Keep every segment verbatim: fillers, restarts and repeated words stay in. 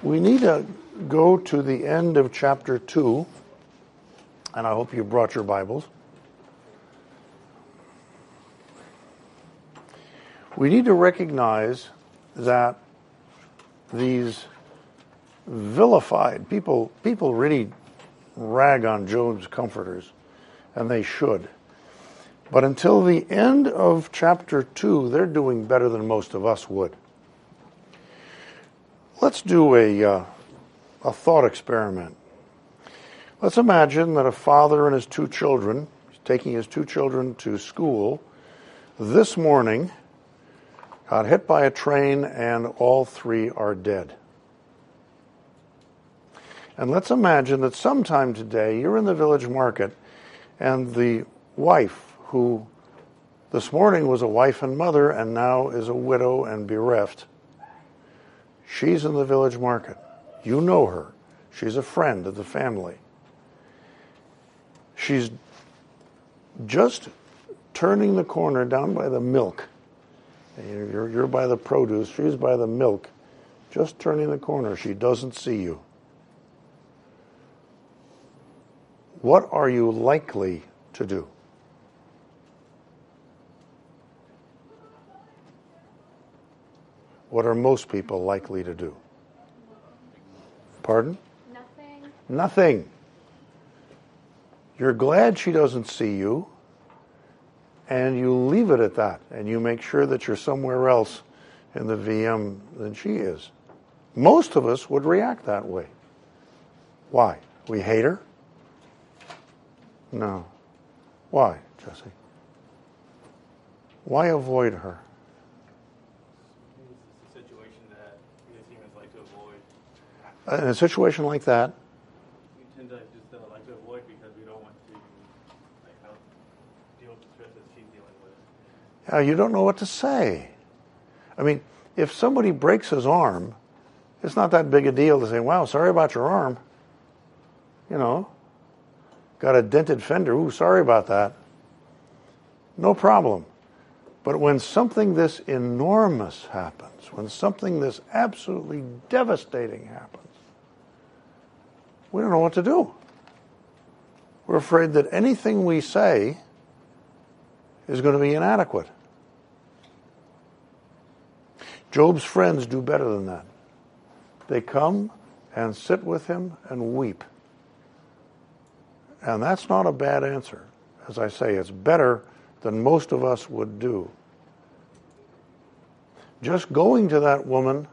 We need to go to the end of chapter two, and I hope you brought your Bibles. We need to recognize that these vilified people, people really rag on Job's comforters, and they should. But until the end of chapter two, they're doing better than most of us would. Let's do a, uh, a thought experiment. Let's imagine that a father and his two children, he's taking his two children to school, this morning got hit by a train and all three are dead. And let's imagine that sometime today you're in the village market and the wife, who this morning was a wife and mother and now is a widow and bereft, she's in the village market. You know her. She's a friend of the family. She's just turning the corner down by the milk. You're, you're by the produce. She's by the milk. Just turning the corner. She doesn't see you. What are you likely to do? What are most people likely to do? Pardon? Nothing. Nothing. You're glad she doesn't see you, and you leave it at that, and you make sure that you're somewhere else in the V M than she is. Most of us would react that way. Why? We hate her? No. Why, Jesse? Why avoid her? It's a situation that we as humans like to avoid. In a situation like that, We tend to just uh, like to avoid because we don't want to like how deal with the stress that she's dealing with. uh, you don't know what to say. I mean, if somebody breaks his arm, it's not that big a deal to say, wow, sorry about your arm. You know, got a dented fender. Ooh, sorry about that. No problem. But when something this enormous happens, when something this absolutely devastating happens, we don't know what to do. We're afraid that anything we say is going to be inadequate. Job's friends do better than that. They come and sit with him and weep. And that's not a bad answer. As I say, it's better than most of us would do. Just going to that woman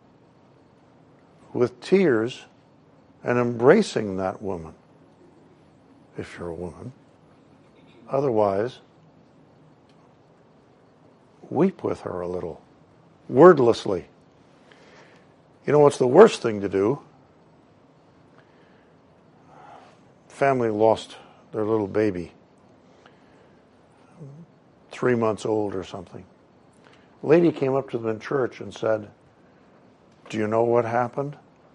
with tears and embracing that woman, if you're a woman. Otherwise, weep with her a little, wordlessly. You know what's the worst thing to do? Family lost their little baby, three months old or something. A lady came up to them in church and said, do you know what happened?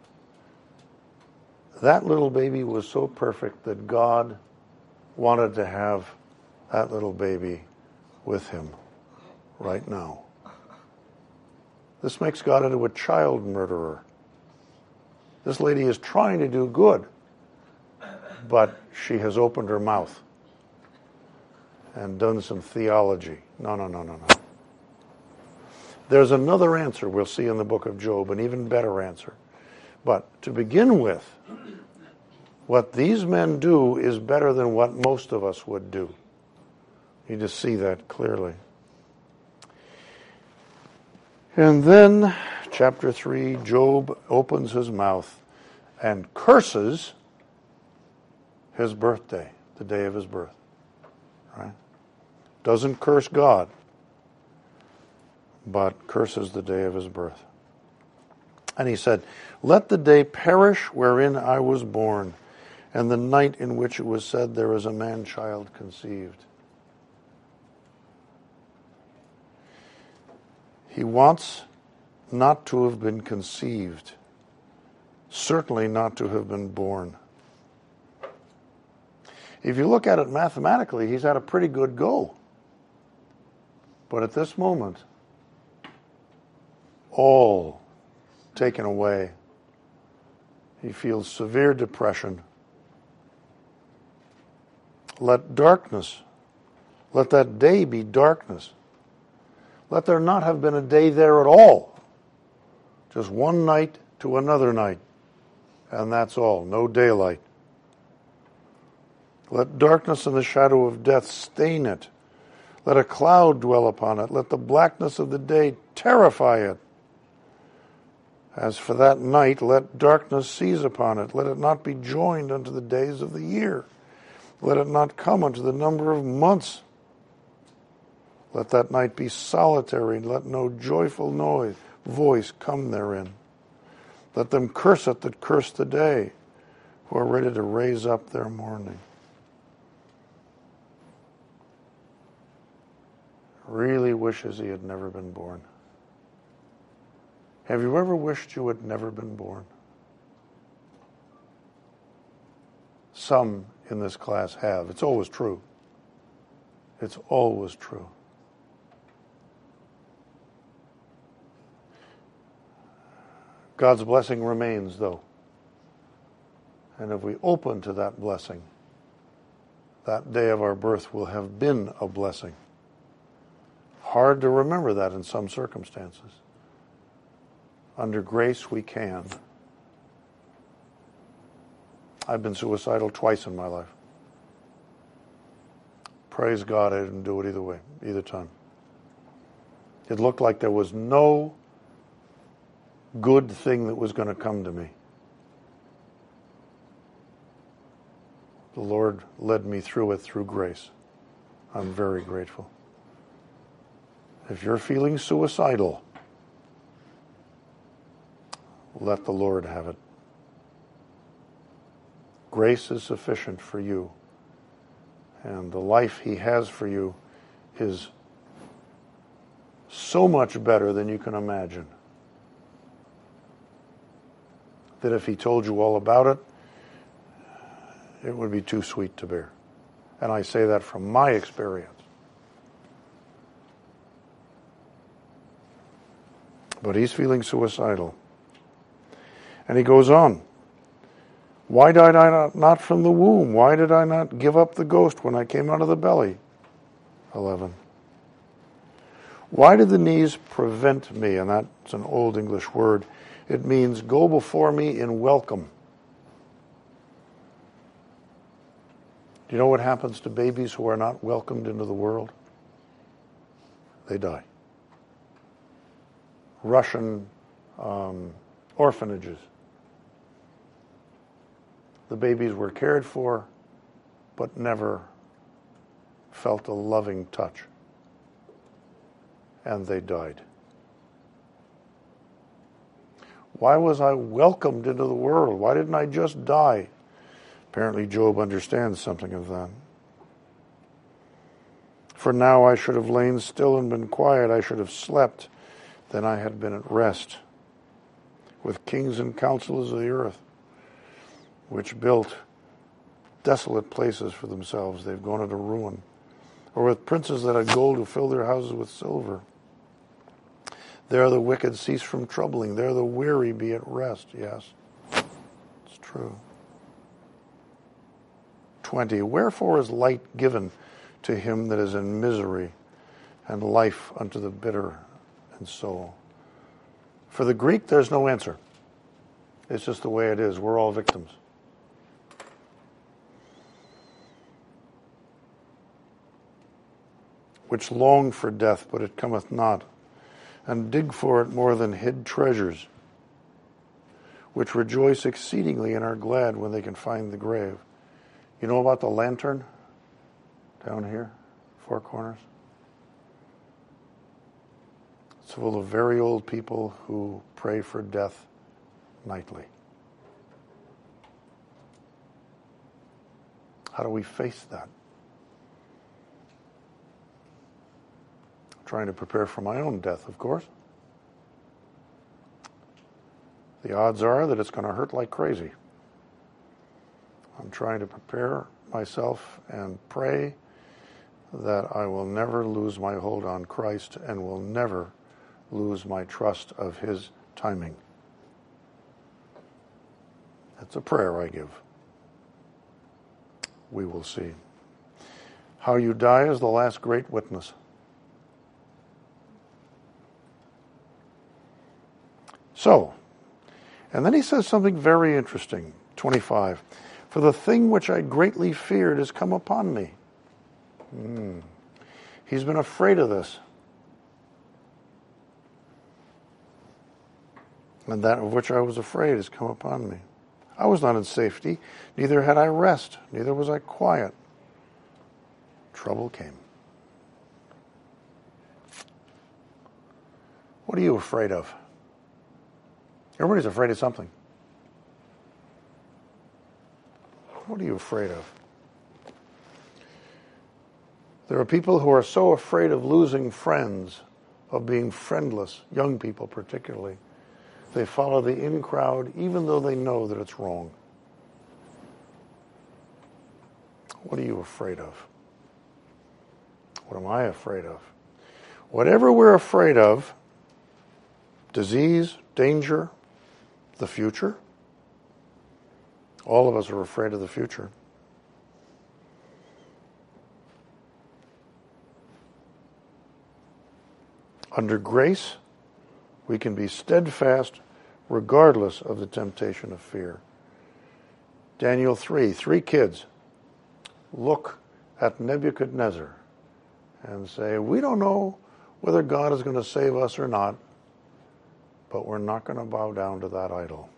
That little baby was so perfect that God wanted to have that little baby with him right now. This makes God into a child murderer. This lady is trying to do good, but she has opened her mouth and done some theology. No, no, no, no, no. There's another answer we'll see in the book of Job, an even better answer. But to begin with, what these men do is better than what most of us would do. You just see that clearly. And then, chapter three, Job opens his mouth and curses his birthday, the day of his birth. Right? Doesn't curse God, but curses the day of his birth. And he said, let the day perish wherein I was born, and the night in which it was said, there is a man-child conceived. He wants not to have been conceived, certainly not to have been born. If you look at it mathematically, he's had a pretty good go. But at this moment, all taken away He feels severe depression. Let darkness, let that day be darkness. Let there not have been a day there at all. Just one night to another night. And that's all. No daylight. Let darkness and the shadow of death stain it. Let a cloud dwell upon it. Let the blackness of the day terrify it. As for that night, let darkness seize upon it. Let it not be joined unto the days of the year. Let it not come unto the number of months. Let that night be solitary. Let no joyful noise, voice come therein. Let them curse it that curse the day, who are ready to raise up their mourning. Really wishes he had never been born. Have you ever wished you had never been born? Some in this class have. It's always true. It's always true. God's blessing remains, though. And if we open to that blessing, that day of our birth will have been a blessing. Hard to remember that in some circumstances. Under grace, we can. I've been suicidal twice in my life. Praise God, I didn't do it either way, either time. It looked like there was no good thing that was going to come to me. The Lord led me through it through grace. I'm very grateful. If you're feeling suicidal, let the Lord have it. Grace is sufficient for you, and the life He has for you is so much better than you can imagine. That if He told you all about it, it would be too sweet to bear. And I say that from my experience. But he's feeling suicidal. And he goes on. Why died I not, not from the womb? Why did I not give up the ghost when I came out of the belly? eleven. Why did the knees prevent me? And that's an old English word. It means go before me in welcome. Do you know what happens to babies who are not welcomed into the world? They die. Russian um, orphanages. The babies were cared for, but never felt a loving touch. And they died. Why was I welcomed into the world? Why didn't I just die? Apparently Job understands something of that. For now I should have lain still and been quiet. I should have slept. Then I had been at rest with kings and counselors of the earth, which built desolate places for themselves. They've gone into ruin. Or with princes that had gold who filled their houses with silver. There the wicked cease from troubling. There the weary be at rest. Yes, it's true. twenty. Wherefore is light given to him that is in misery, and life unto the bitter in soul? For the Greek, there's no answer. It's just the way it is. We're all victims. Which long for death, but it cometh not, and dig for it more than hid treasures, which rejoice exceedingly and are glad when they can find the grave. You know about the lantern down here, Four Corners? It's full of very old people who pray for death nightly. How do we face that? Trying to prepare for my own death, of course. The odds are that it's going to hurt like crazy. I'm trying to prepare myself and pray that I will never lose my hold on Christ and will never lose my trust of His timing. That's a prayer I give. We will see. How you die is the last great witness. So, and then he says something very interesting, twenty-five. For the thing which I greatly feared has come upon me. Mm. He's been afraid of this. And that of which I was afraid has come upon me. I was not in safety, neither had I rest, neither was I quiet. Trouble came. What are you afraid of? Everybody's afraid of something. What are you afraid of? There are people who are so afraid of losing friends, of being friendless, young people particularly. They follow the in crowd even though they know that it's wrong. What are you afraid of? What am I afraid of? Whatever we're afraid of, disease, danger, the future, all of us are afraid of the future. Under grace, we can be steadfast regardless of the temptation of fear. Daniel three, three kids look at Nebuchadnezzar and say, we don't know whether God is going to save us or not, but we're not going to bow down to that idol.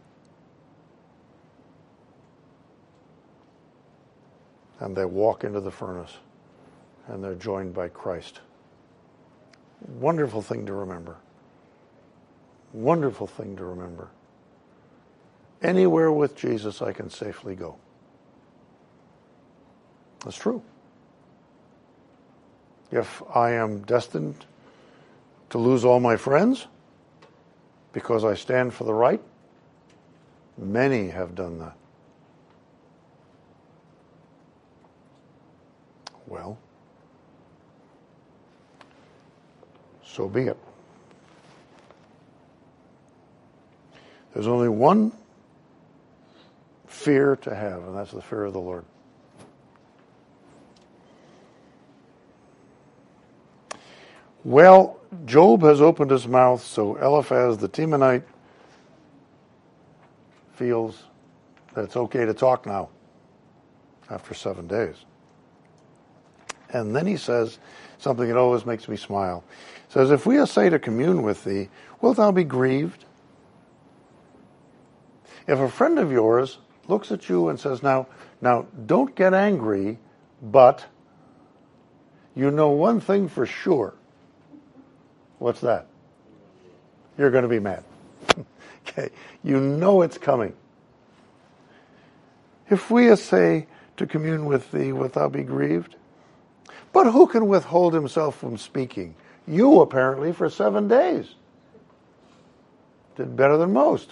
And they walk into the furnace, and they're joined by Christ. Wonderful thing to remember. Wonderful thing to remember. Anywhere with Jesus I can safely go. That's true. If I am destined to lose all my friends because I stand for the right, many have done that. Well, so be it. There's only one fear to have, and that's the fear of the Lord. Well, Job has opened his mouth, so Eliphaz the Temanite feels that it's okay to talk now after seven days. And then he says something that always makes me smile. He says, if we essay to commune with thee, wilt thou be grieved? If a friend of yours looks at you and says, now, now don't get angry, but you know one thing for sure. What's that? You're going to be mad. Okay, you know it's coming. If we essay to commune with thee, wilt thou be grieved? But who can withhold himself from speaking? You, apparently, for seven days. Did better than most.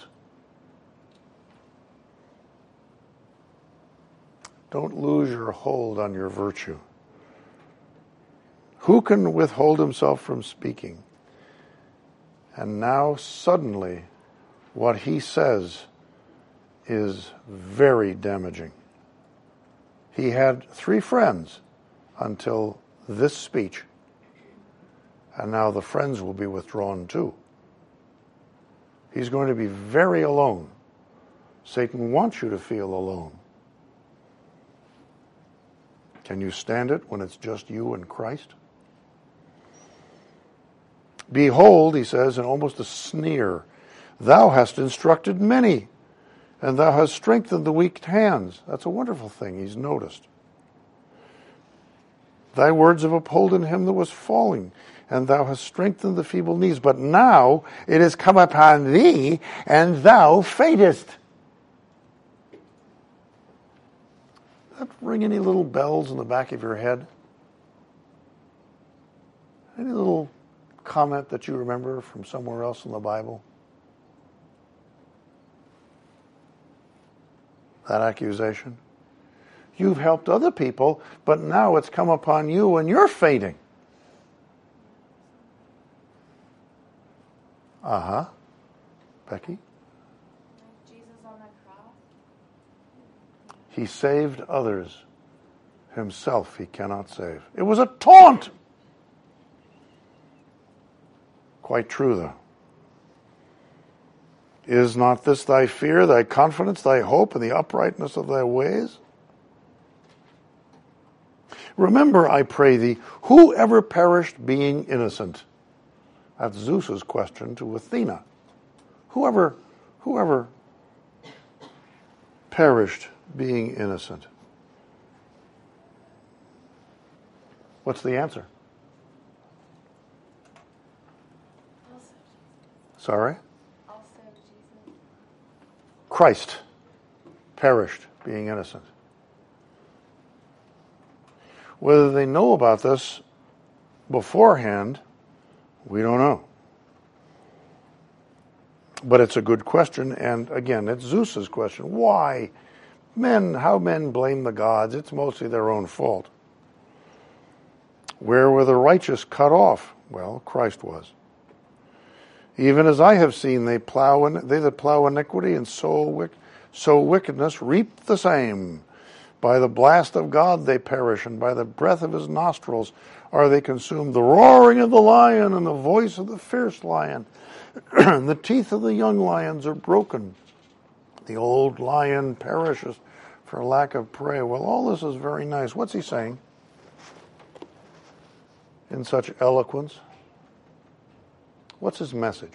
Don't lose your hold on your virtue. Who can withhold himself from speaking? And now, suddenly, what he says is very damaging. He had three friends until this speech, and now the friends will be withdrawn too. He's going to be very alone. Satan wants you to feel alone. Can you stand it when it's just you and Christ? Behold, he says, in almost a sneer, thou hast instructed many, and thou hast strengthened the weak hands. That's a wonderful thing he's noticed. Thy words have upholden him that was falling, and thou hast strengthened the feeble knees. But now it is come upon thee, and thou faintest. Does that ring any little bells in the back of your head? Any little comment that you remember from somewhere else in the Bible? That accusation? You've helped other people, but now it's come upon you and you're fainting. Uh-huh. Becky? Jesus on the cross, He saved others. Himself he cannot save. It was a taunt. Quite true, though. Is not this thy fear, thy confidence, thy hope, and the uprightness of thy ways? Remember, I pray thee, who ever perished being innocent? That's Zeus's question to Athena. Whoever, whoever perished being innocent. What's the answer? Sorry? Christ perished being innocent. Whether they know about this beforehand, we don't know. But it's a good question, and again, it's Zeus's question. Why? Men, how men blame the gods, it's mostly their own fault. Where were the righteous cut off? Well, Christ was. Even as I have seen, they plow in, they that plow iniquity and sow, wick, sow wickedness reap the same. By the blast of God they perish, and by the breath of his nostrils are they consumed. The roaring of the lion and the voice of the fierce lion, and the teeth of the young lions are broken. The old lion perishes for lack of prey. Well, all this is very nice. What's he saying in such eloquence? What's his message?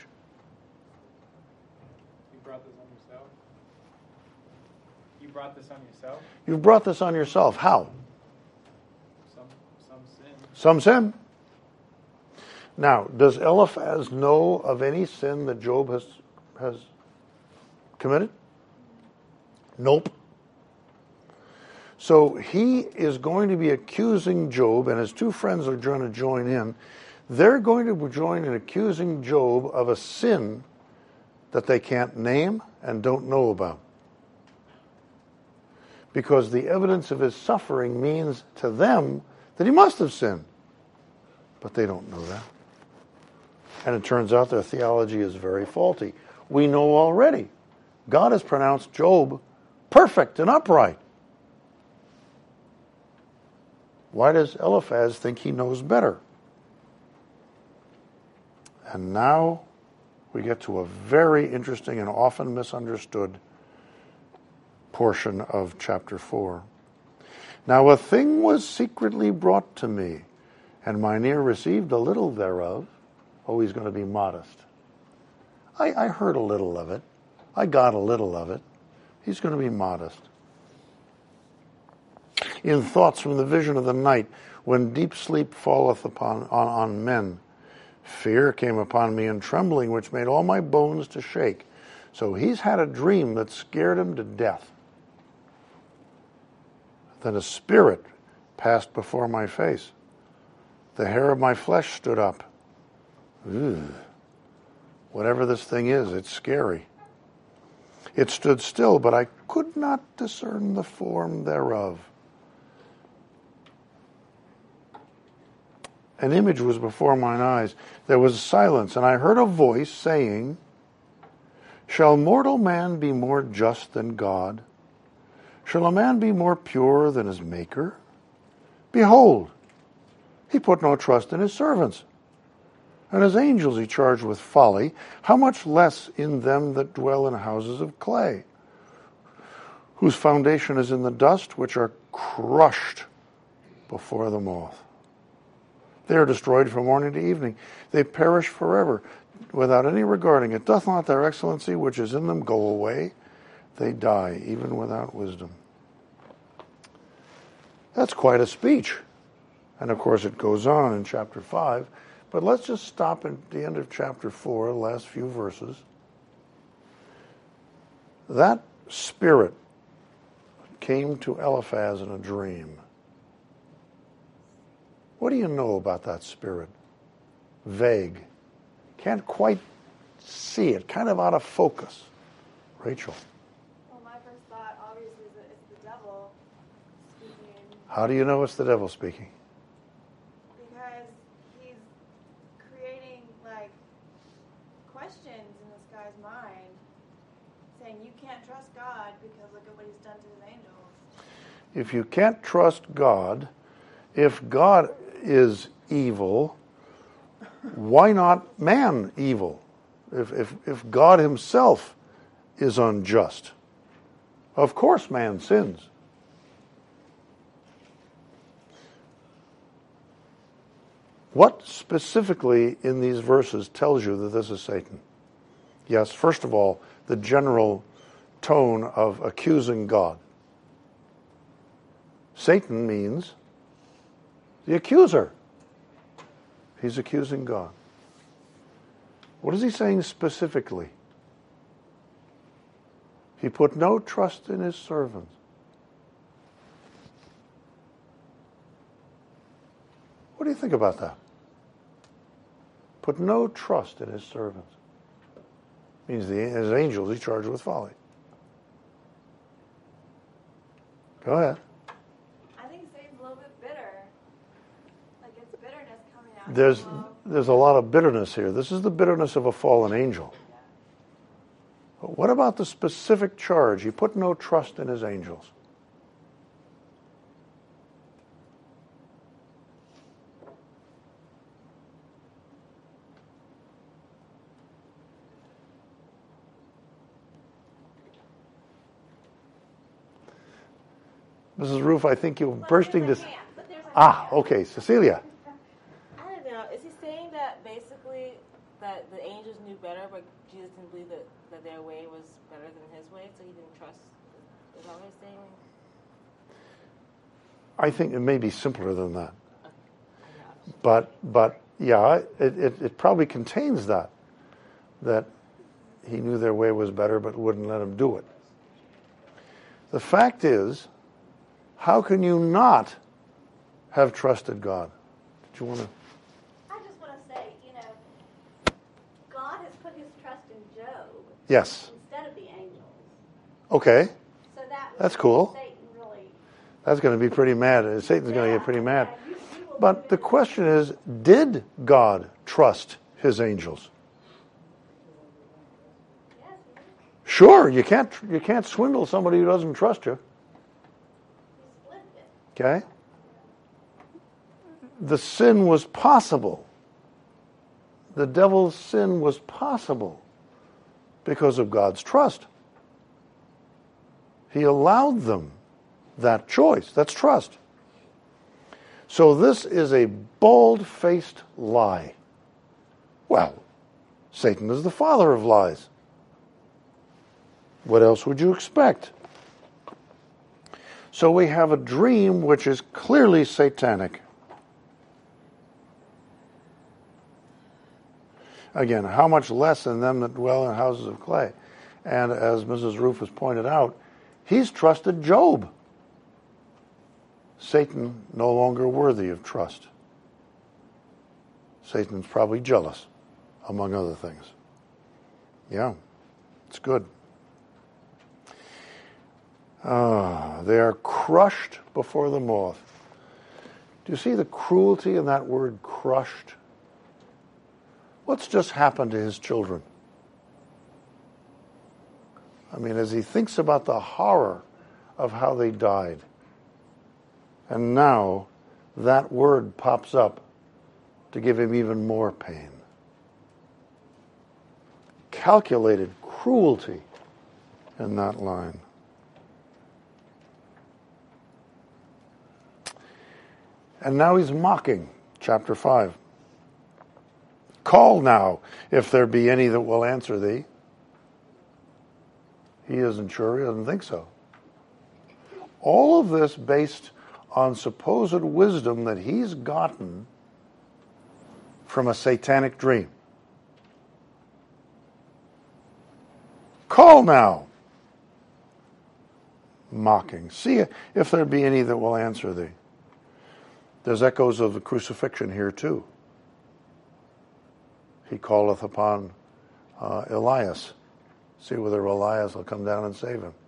You brought this on yourself? You brought this on yourself? You've brought this on yourself. How? Some some sin. Some sin. Now, does Eliphaz know of any sin that Job has has committed? Nope. So he is going to be accusing Job, and his two friends are going to join in. They're going to join in accusing Job of a sin that they can't name and don't know about. Because the evidence of his suffering means to them that he must have sinned. But they don't know that. And it turns out their theology is very faulty. We know already. God has pronounced Job perfect and upright. Why does Eliphaz think he knows better? And now we get to a very interesting and often misunderstood portion of chapter four. Now a thing was secretly brought to me, and mine ear received a little thereof. Oh, he's going to be modest. I, I heard a little of it. I got a little of it. He's going to be modest. In thoughts from the vision of the night, when deep sleep falleth upon on, on men, fear came upon me and trembling, which made all my bones to shake. So he's had a dream that scared him to death. Then a spirit passed before my face. The hair of my flesh stood up. Ooh. Whatever this thing is, it's scary. It stood still, but I could not discern the form thereof. An image was before mine eyes. There was silence, and I heard a voice saying, Shall mortal man be more just than God? Shall a man be more pure than his Maker? Behold, he put no trust in his servants, and his angels he charged with folly. How much less in them that dwell in houses of clay, whose foundation is in the dust, which are crushed before the moth. They are destroyed from morning to evening. They perish forever, without any regarding it. Doth not their excellency which is in them go away? They die, even without wisdom. That's quite a speech. And of course it goes on in chapter five. But let's just stop at the end of chapter four, the last few verses. That spirit came to Eliphaz in a dream. What do you know about that spirit? Vague. Can't quite see it. Kind of out of focus. Rachel. Well, my first thought, obviously, is that it's the devil speaking. How do you know it's the devil speaking? Because he's creating, like, questions in this guy's mind, saying, you can't trust God because look at what he's done to his angels. if you can't trust God, if God is evil, why not man evil? If, if, if God himself is unjust, of course man sins. What specifically in these verses tells you that this is Satan? Yes, first of all, the general tone of accusing God. Satan means the accuser. He's accusing God. What is he saying specifically? He put no trust in his servants. What do you think about that? Put no trust in his servants. Means the, his angels he charged with folly. Go ahead. I think Satan's a little bit bitter. Like it's bitterness coming out. There's Well, there's a lot of bitterness here. This is the bitterness of a fallen angel. But what about the specific charge? He put no trust in his angels. Missus Roof, I think you're Well, bursting there's to... a hand, but there's a Ah, hand. okay. Cecilia. I don't know. Is he saying that basically that the angels knew better, but Jesus didn't believe that, that their way was better than his way, so he didn't trust? Is that what he's saying? I think it may be simpler than that. I know. But, but yeah, it, it, it probably contains that. That he knew their way was better, but wouldn't let him do it. The fact is, how can you not have trusted God? Did you want to? I just want to say, you know, God has put his trust in Job Yes. instead of the angels. Okay. So that That's cool. Satan really. That's going to be pretty mad. Satan's going to Yeah, get pretty mad. yeah, you- you will But live the in- question is, did God trust his angels? Yes, he Sure, you can't you can't swindle somebody who doesn't trust you. split it. Okay? The sin was possible. The devil's sin was possible because of God's trust. He allowed them that choice. That's trust. So this is a bald-faced lie. Well, Satan is the father of lies. What else would you expect? So we have a dream which is clearly satanic. Again, how much less in them that dwell in houses of clay? And as Missus Rufus pointed out, he's trusted Job. Satan no longer worthy of trust. Satan's probably jealous, among other things. Yeah, it's good. Ah, they are crushed before the moth. Do you see the cruelty in that word, crushed? What's just happened to his children? I mean, as he thinks about the horror of how they died, and now that word pops up to give him even more pain. Calculated cruelty in that line. And now he's mocking, chapter five. Call now, if there be any that will answer thee. He isn't sure, he doesn't think so. All of this based on supposed wisdom that he's gotten from a satanic dream. Call now. Mocking. See if there be any that will answer thee. There's echoes of the crucifixion here too. He calleth upon uh, Elias. See whether Elias will come down and save him.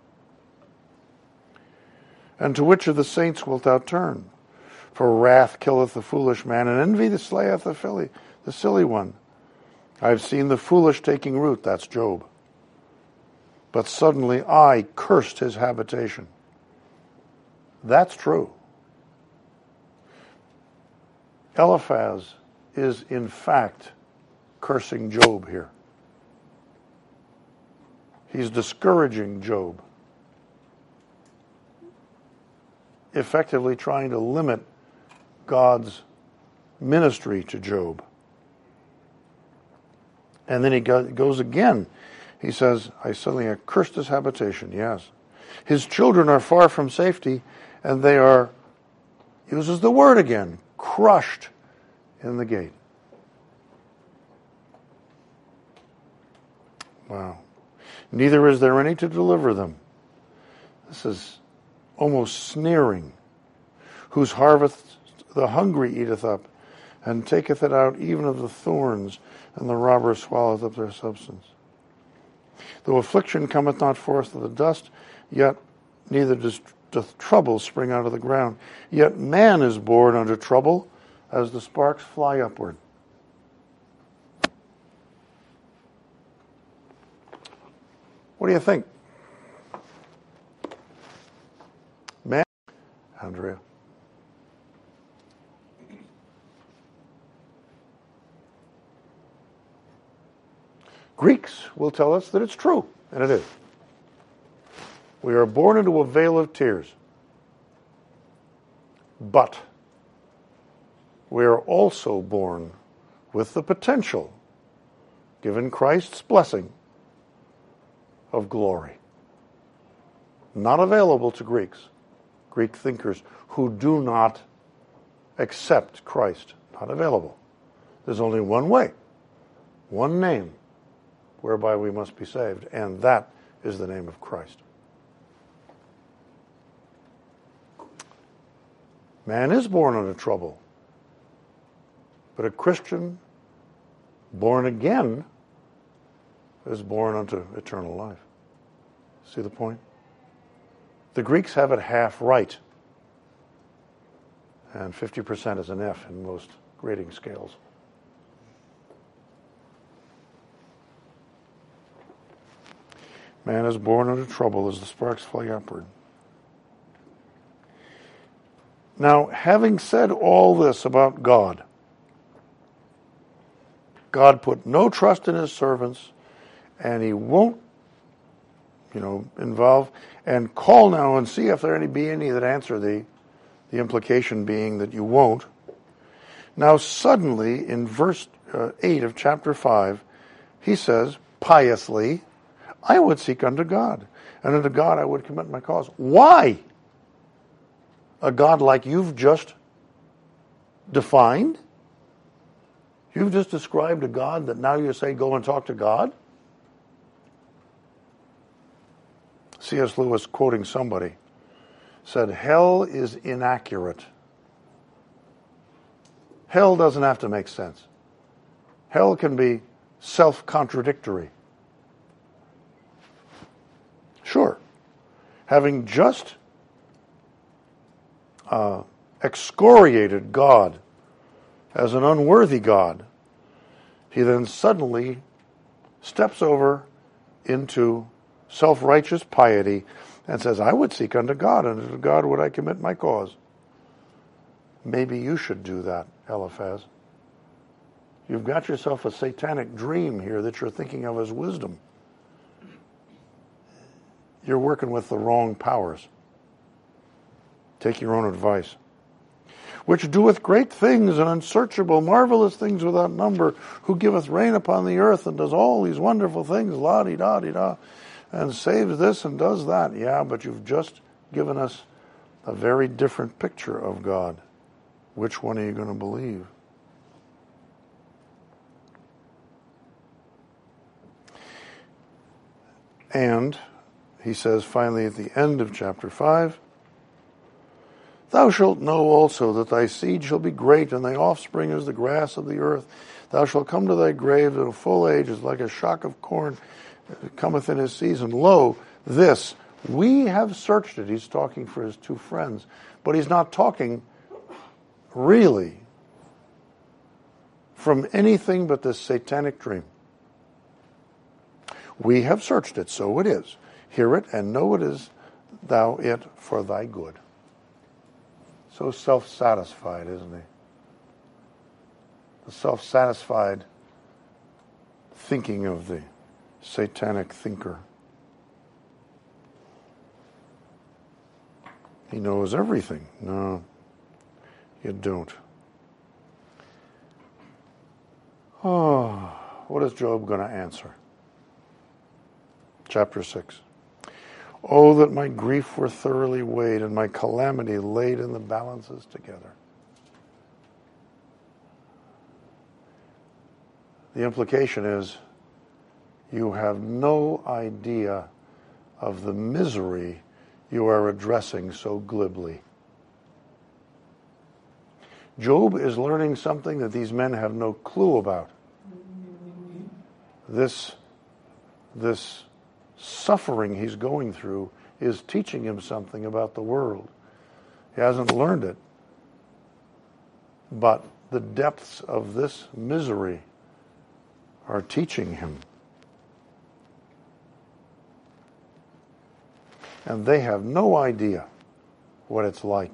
And to which of the saints wilt thou turn? For wrath killeth the foolish man, and envy slayeth the silly, the silly one. I have seen the foolish taking root, that's Job. But suddenly I cursed his habitation. That's true. Eliphaz is in fact cursing Job here. He's discouraging Job, effectively trying to limit God's ministry to Job. And then he goes again. He says, I suddenly have cursed his habitation. Yes. His children are far from safety, and they are, uses the word again, crushed in the gate. Wow. Neither is there any to deliver them. This is almost sneering. Whose harvest the hungry eateth up, and taketh it out even of the thorns, and the robber swalloweth up their substance. Though affliction cometh not forth of the dust, yet neither does, doth trouble spring out of the ground. Yet man is born unto trouble, as the sparks fly upward. What do you think? Man, Andrea. Greeks will tell us that it's true, and it is. We are born into a vale of tears. But we are also born with the potential, given Christ's blessing, of glory. Not available to Greeks, Greek thinkers who do not accept Christ. Not available. There's only one way, one name, whereby we must be saved, and that is the name of Christ. Man is born unto trouble, but a Christian born again is born unto eternal life. See the point? The Greeks have it half right, and fifty percent is an F in most grading scales. Man is born unto trouble as the sparks fly upward. Now, having said all this about God, God put no trust in his servants, and he won't, you know, involve, and call now and see if there any be any that answer thee, the implication being that you won't. Now suddenly, in verse uh, eight of chapter five, he says, piously, I would seek unto God, and unto God I would commit my cause. Why? A God like you've just defined? You've just described a God that now you say go and talk to God? C S Lewis, quoting somebody, said, hell is inaccurate. Hell doesn't have to make sense. Hell can be self-contradictory. Sure. Having just uh, excoriated God as an unworthy God, he then suddenly steps over into self-righteous piety and says, I would seek unto God, and unto God would I commit my cause. Maybe you should do that, Eliphaz. You've got yourself a satanic dream here that you're thinking of as wisdom. You're working with the wrong powers. Take your own advice. Which doeth great things and unsearchable, marvelous things without number, who giveth rain upon the earth and does all these wonderful things, la-di-da-di-da, and saves this and does that. Yeah, but you've just given us a very different picture of God. Which one are you going to believe? And he says finally at the end of chapter five, thou shalt know also that thy seed shall be great, and thy offspring as the grass of the earth. Thou shalt come to thy grave at a full age, as like a shock of corn cometh in his season. Lo, this, we have searched it. He's talking for his two friends, but he's not talking really from anything but this satanic dream. We have searched it, so it is. Hear it, and know it is thou it for thy good. So self-satisfied, isn't he? The self-satisfied thinking of the satanic thinker. He knows everything. No, you don't. Oh, what is Job going to answer? Chapter six. Oh, that my grief were thoroughly weighed and my calamity laid in the balances together. The implication is you have no idea of the misery you are addressing so glibly. Job is learning something that these men have no clue about. This, this suffering he's going through is teaching him something about the world. He hasn't learned it. But the depths of this misery are teaching him. And they have no idea what it's like.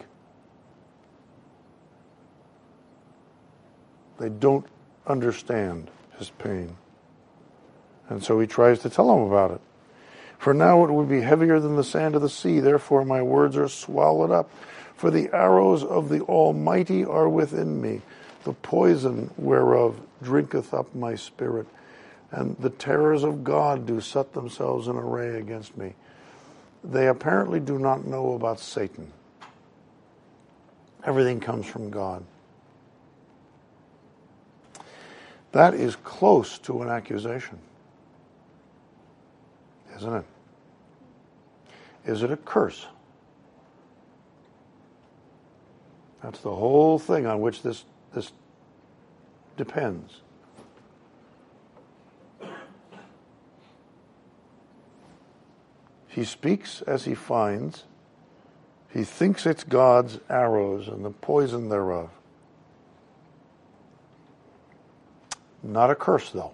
They don't understand his pain. And so he tries to tell them about it. For now it would be heavier than the sand of the sea, therefore my words are swallowed up. For the arrows of the Almighty are within me, the poison whereof drinketh up my spirit, and the terrors of God do set themselves in array against me. They apparently do not know about Satan. Everything comes from God. That is close to an accusation, isn't it? Is it a curse? That's the whole thing on which this, this depends. He speaks as he finds. He thinks it's God's arrows and the poison thereof. Not a curse, though.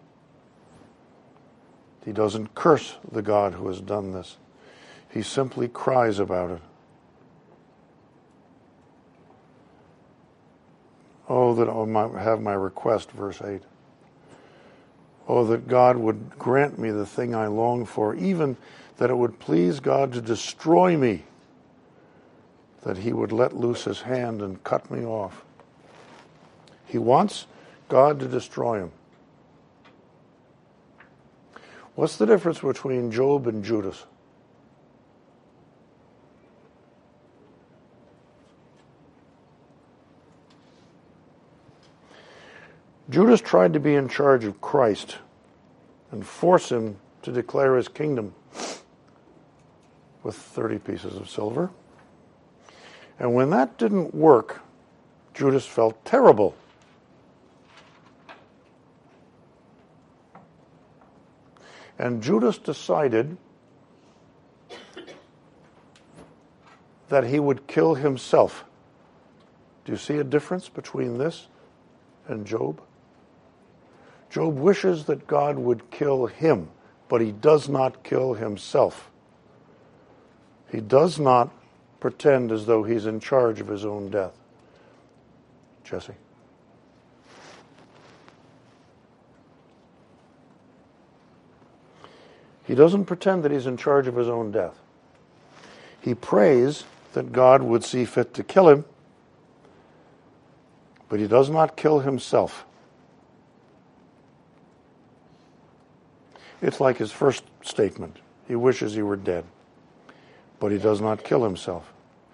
He doesn't curse the God who has done this. He simply cries about it. Oh, that I have my request, verse eight. Oh, that God would grant me the thing I long for, even that it would please God to destroy me, that he would let loose his hand and cut me off. He wants God to destroy him. What's the difference between Job and Judas? Judas tried to be in charge of Christ and force him to declare his kingdom with thirty pieces of silver. And when that didn't work, Judas felt terrible. And Judas decided that he would kill himself. Do you see a difference between this and Job? Job wishes that God would kill him, but he does not kill himself. He does not pretend as though he's in charge of his own death. Jesse? He doesn't pretend that he's in charge of his own death. He prays that God would see fit to kill him, but he does not kill himself. It's like his first statement. He wishes he were dead, but he does not kill himself.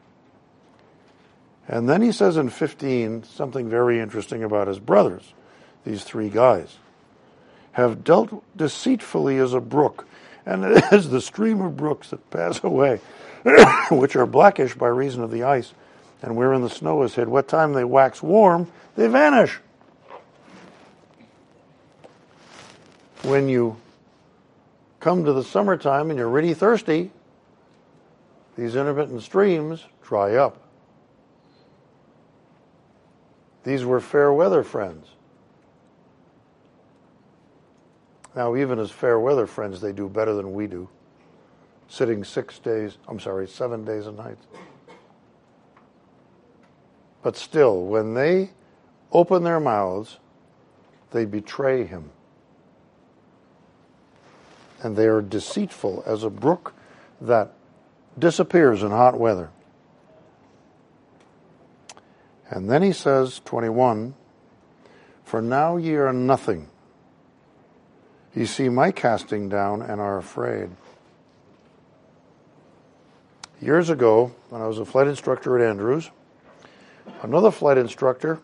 And then he says in fifteen something very interesting about his brothers, these three guys. Have dealt deceitfully as a brook, and as the stream of brooks that pass away, which are blackish by reason of the ice, and wherein the snow is hid. What time they wax warm, they vanish. When you come to the summertime and you're really thirsty, these intermittent streams dry up. These were fair weather friends. Now, even as fair weather friends, they do better than we do. Sitting six days, I'm sorry, seven days a night. But still, when they open their mouths, they betray him. And they are deceitful as a brook that disappears in hot weather. And then he says, twenty-one, for now ye are nothing. Ye see my casting down and are afraid. Years ago, when I was a flight instructor at Andrews, another flight instructor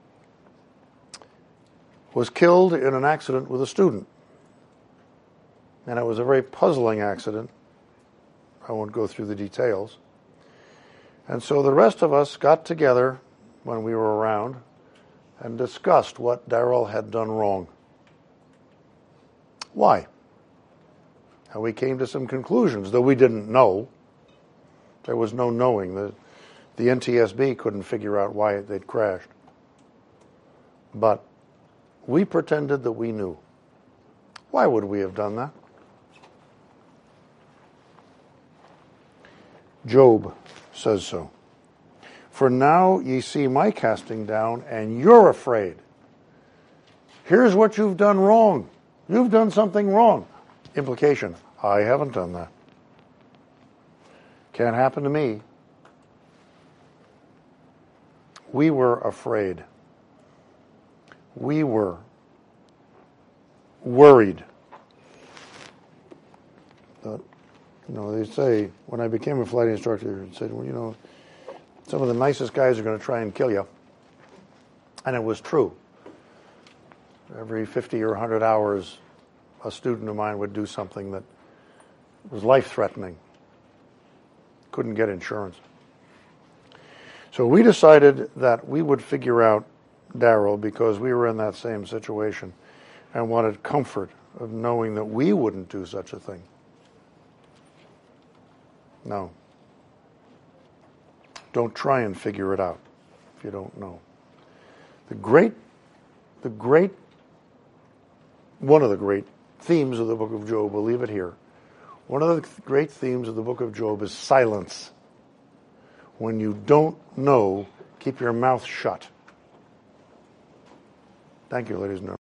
was killed in an accident with a student. And it was a very puzzling accident. I won't go through the details. And so the rest of us got together when we were around and discussed what Darrell had done wrong. Why? And we came to some conclusions, though we didn't know. There was no knowing. The, the N T S B couldn't figure out why they'd crashed. But we pretended that we knew. Why would we have done that? Job says so. For now ye see my casting down, and you're afraid. Here's what you've done wrong. You've done something wrong. Implication, I haven't done that. Can't happen to me. We were afraid. We were worried. But, you know, they say, when I became a flight instructor, it said, well, you know, some of the nicest guys are going to try and kill you. And it was true. Every fifty or one hundred hours, a student of mine would do something that was life-threatening. Couldn't get insurance. So we decided that we would figure out Darrell, because we were in that same situation and wanted comfort of knowing that we wouldn't do such a thing. No. Don't try and figure it out if you don't know. The great, the great, one of the great themes of the book of Job, we'll leave it here. One of the great themes of the book of Job is silence. When you don't know, keep your mouth shut. Thank you, ladies and gentlemen.